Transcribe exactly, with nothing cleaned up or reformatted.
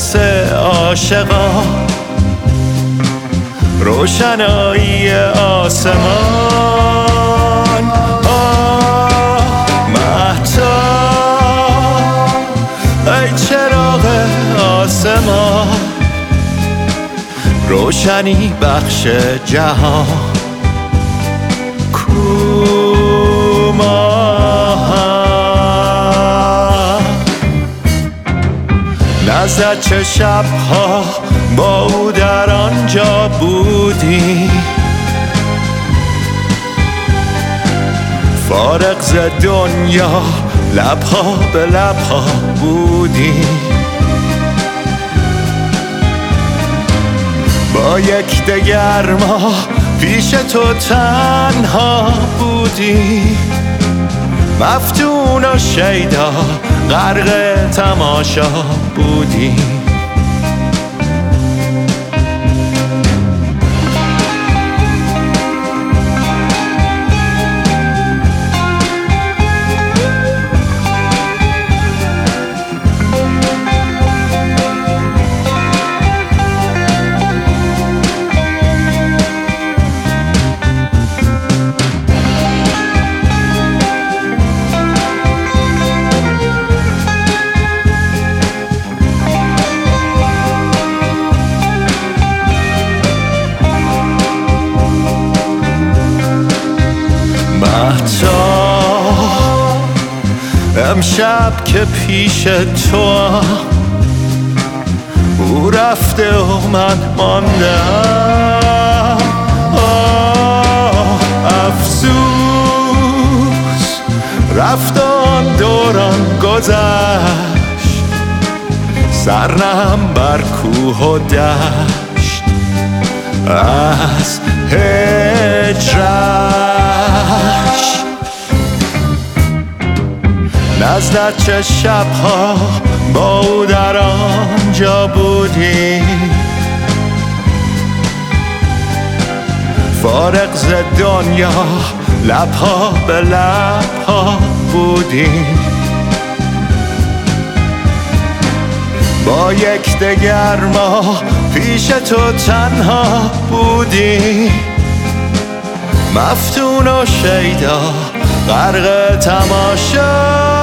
واسه عاشقا روشنایی آسمان. آه مهتاب ای چراغ آسمان، روشنی بخش جهان. نزد چه شبها با او در آنجا بودی، فارغ ز دنیا لبها به لبها بودی. با یک دگر ما پیش تو تنها بودی، مفتون و شیدا غرق تماشا بودی. امشب که پیش تو او رفته و من ماندم، افسوس رفت آن دوران گذشت، سرنم بر کوه و دشت از هجرش. نزد چه شبها با او در آنجا بودی، فارغ ز دنیا لبها به لبها بودی. با یک دگر ما پیش تو تنها بودی، مفتون و شیدا غرق تماشا